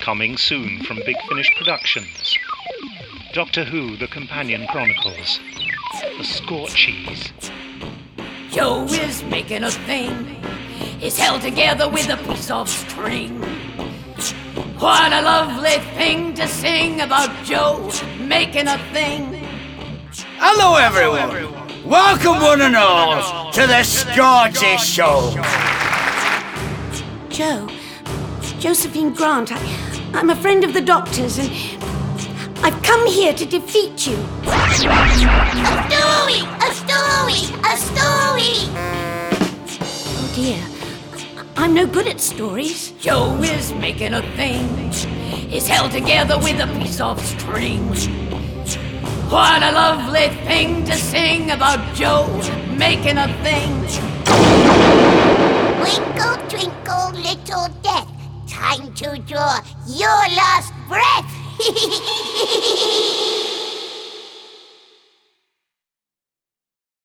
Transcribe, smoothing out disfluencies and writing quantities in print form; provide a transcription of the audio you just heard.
Coming soon from Big Finish Productions. Doctor Who, The Companion Chronicles. The Scorchies. Joe is making a thing. It's held together with a piece of string. What a lovely thing to sing about Joe making a thing. Hello everyone! Welcome one and all to the Scorchy Show! Joe, Josephine Grant, I'm a friend of the Doctor's and I've come here to defeat you. A story! A story! A story! Oh dear, I'm no good at stories. Joe is making a thing. It's held together with a piece of string. What a lovely thing to sing about Joe making a thing. Twinkle, twinkle, little death. Time to draw your last breath.